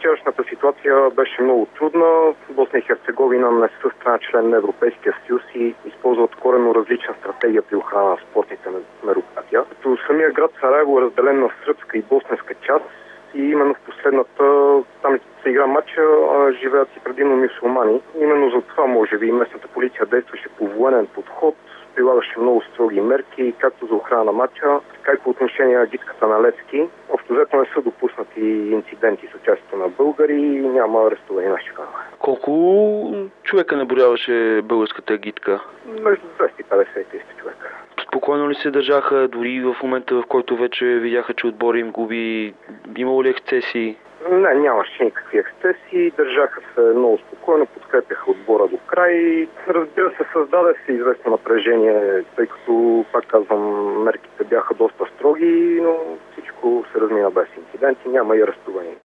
вчерашната ситуация беше много трудна. Босна и Херцеговина не са страна член на Европейския съюз и използват коренно различна стратегия при охрана на спортните мероприятия. Като самия град Сараево е разделен на сръбска и босненска част и именно в последната там се игра матча, живеят и предимно мюсюлмани. Именно за това може би местната полиция действаше по военен подход, прилагаше много строги мерки, както за охрана на матча, така и по отношение на гидката на Левски. Общо взето не са допуснати инциденти с участието на българи и няма арестувани наши фенове. Колко човека наброяваше българската гидка? Между 250 и 300 човека. Спокойно ли се държаха, дори в момента, в който вече видяха, че отбора им губи? Имало ли ексцесии? Не, нямаше никакви ексцесии. Държаха се много спокойно, подкрепяха отбора до край. Разбира се, създаде се известно напрежение, тъй като, пак казвам, мерките бяха доста строги, но всичко се размина без инциденти, няма и арестувани.